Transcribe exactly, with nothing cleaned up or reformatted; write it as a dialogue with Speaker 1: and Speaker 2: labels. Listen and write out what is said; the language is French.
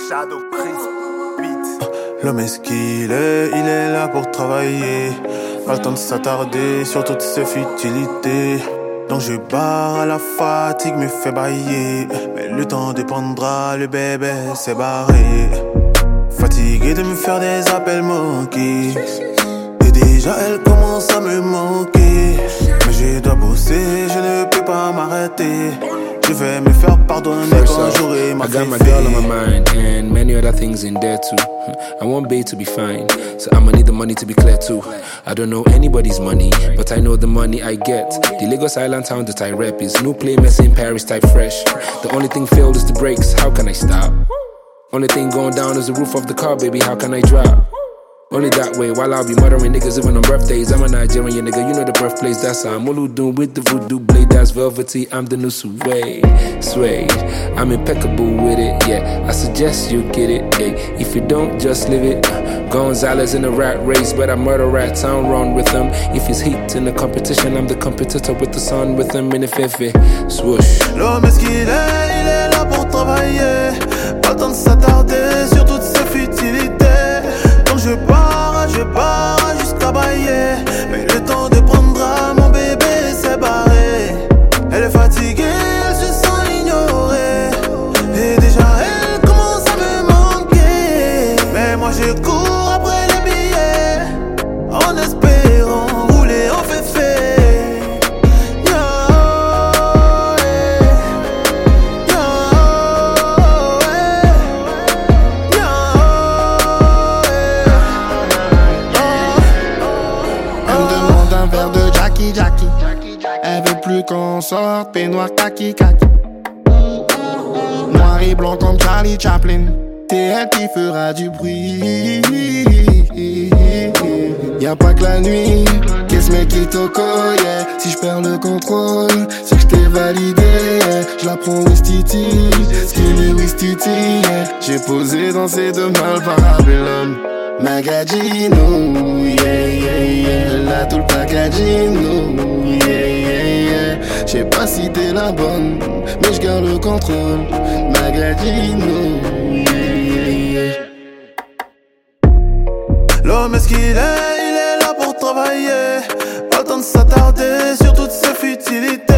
Speaker 1: Shadow Prince Beat.
Speaker 2: L'homme est ce qu'il est, il est là pour travailler. Pas le temps de s'attarder sur toutes ces futilités. Donc je barre à la fatigue, me fait bailler. Mais le temps dépendra, le bébé s'est barré. Fatigué de me faire des appels manqués. Et déjà elle commence à me manquer. Mais je dois bosser, je ne peux pas m'arrêter. Je vais me faire pardonner quand j'aurai ma
Speaker 3: I got my girl on my mind and many other things in there too. I want babe to be fine, so I'ma need the money to be clear too. I don't know anybody's money, but I know the money I get. The Lagos Island town that I rep is no play mess in Paris type fresh. The only thing failed is the brakes, how can I stop? Only thing going down is the roof of the car, baby, how can I drop? Only that way, while I'll be murdering niggas even on birthdays. I'm a Nigerian nigga, you know the birthplace, that's how I'm Oludun with the voodoo blade, that's velvety, I'm the new Sway, Sway. I'm impeccable with it, yeah, I suggest you get it, hey. If you don't, just live it. Gonzalez in a rat race, but I murder rats, I don't run with them. If it's heat in the competition, I'm the competitor with the sun with them in the fefe, swoosh.
Speaker 2: L'homme est ce qu'il est, il est là pour travailler. Pas le temps de s'attarder sur toutes ces futilités. Donc je pars, je pars jusqu'à bailler. Mais le temps de prendra, mon bébé s'est barré. Elle est fatiguée, elle se sent ignorée. Et déjà elle commence à me manquer. Mais moi je cours après les billets, en espérant rouler en féfé.
Speaker 4: Jackie, elle veut plus qu'on sorte, peignoir kaki kaki. Noir et blanc comme Charlie Chaplin, c'est elle qui fera du bruit. Y'a pas que la nuit, qu'est-ce mec qui toko, yeah. Si j'perds le contrôle, c'est que j't'ai validé, yeah. J'la prends Wistiti, skinny Wistiti, yeah. J'ai posé dans ces deux mâles parabellum. Magadino, yeah, yeah, yeah. Là tout le packagino, yeah, yeah, yeah. J'sais pas si t'es la bonne, mais j'garde le contrôle. Magadino, yeah, yeah, yeah.
Speaker 2: L'homme est ce qu'il est, il est là pour travailler. Pas le temps de s'attarder sur toutes ces futilités.